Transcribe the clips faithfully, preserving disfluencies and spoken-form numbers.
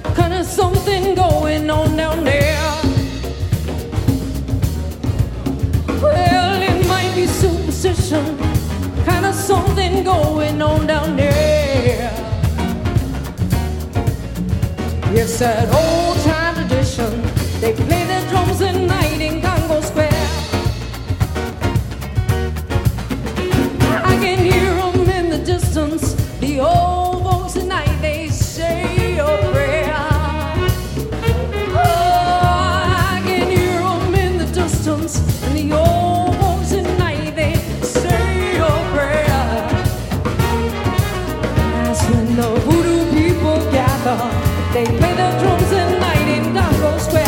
Kinda something going on down there. Well, it might be superstition. Kinda something going on down there. It's that old time tradition. They play their drums at night in Congo Square. I can hear them in the distance. The old folks at night, they say a prayer. Oh, I can hear them in the distance. And the old folks at night, they say a prayer. That's when the voodoo people gather. They play their drums at night in Congo Square.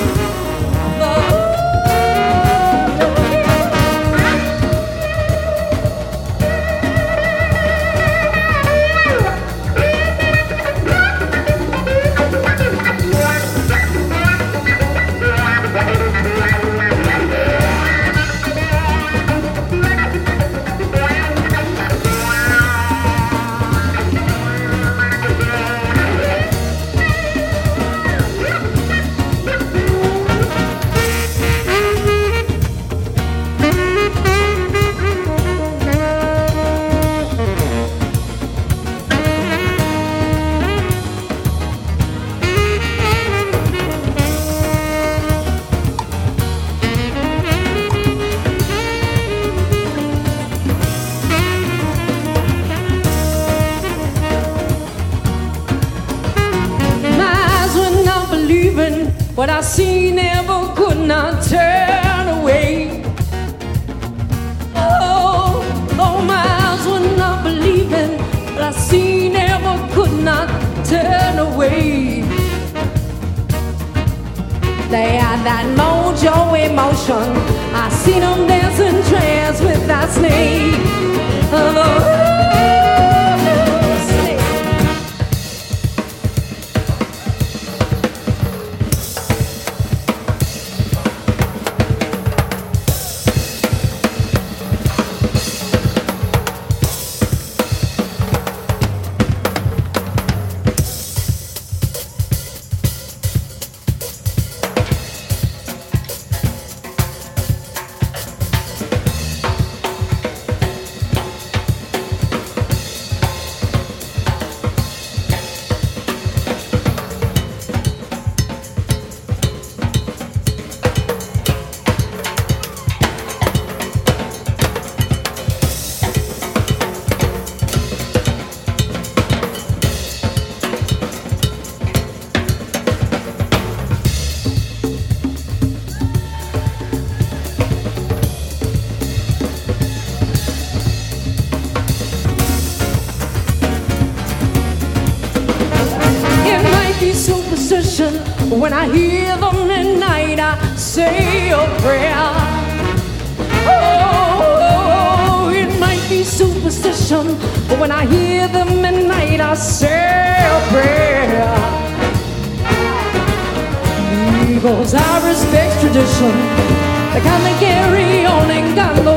What I see never could not turn away. Oh, though my eyes were not believing, what I see never could not turn away. They had that mojo emotion. I seen them dancing trance with that snake. Oh, superstition. When I hear them at night, I say a prayer. Oh, it might be superstition, but when I hear them at night, I say a prayer. Because I respect tradition, the kind they carry on in Congo